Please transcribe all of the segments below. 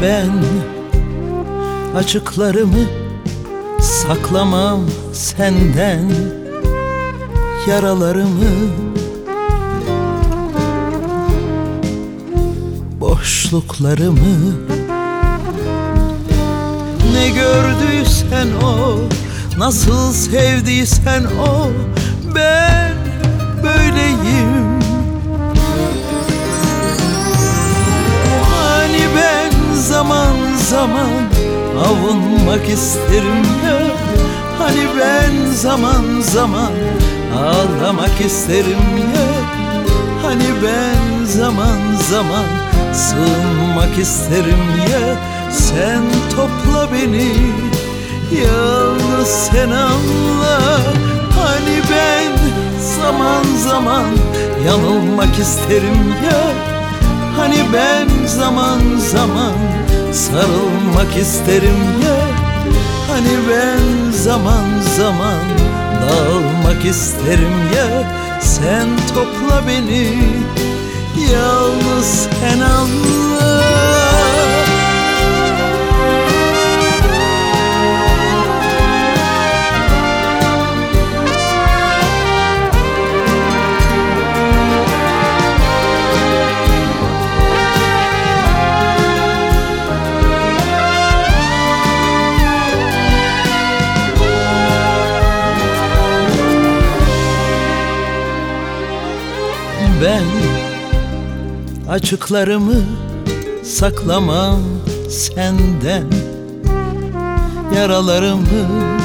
Ben acıklarımı saklamam senden, yaralarımı, boşluklarımı. Ne gördüysen o, nasıl sevdiysen o, ben böyleyim. Hani ben zaman zaman avunmak isterim ya, hani ben zaman zaman ağlamak isterim ya, hani ben zaman zaman sığınmak isterim ya. Sen topla beni, yalnız sen anla. Hani ben zaman zaman yanılmak isterim ya, hani ben zaman zaman sarılmak isterim ya, hani ben zaman zaman dağılmak isterim ya. Sen topla beni, yalnız sen anla. Ben açıklarımı saklamam senden, yaralarımı,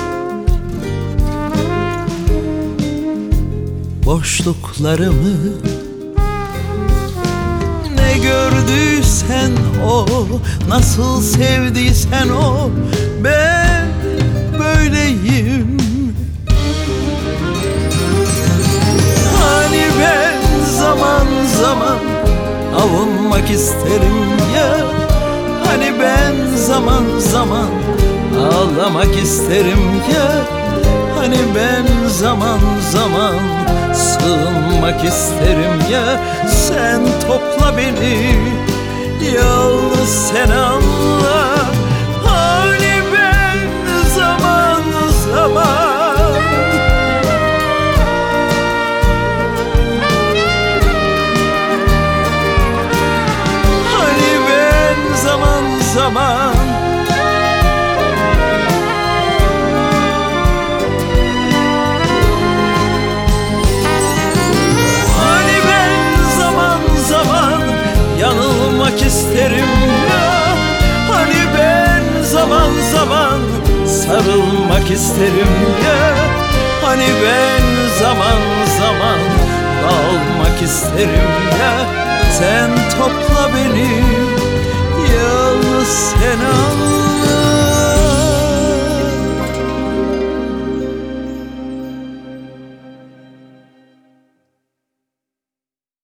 boşluklarımı. Ne gördüysen o, nasıl sevdiysen o, ben böyleyim. Hani ben zaman zaman avunmak isterim ya, hani ben zaman zaman ağlamak isterim ya, hani ben zaman zaman sığınmak isterim ya. Sen topla beni, yalnız sen anla. Hani ben zaman zaman zaman hani ben zaman zaman yanılmak isterim ya, hani ben zaman zaman sarılmak isterim ya, hani ben zaman zaman dağılmak isterim ya. Sen topla beni, yalnız sen anla.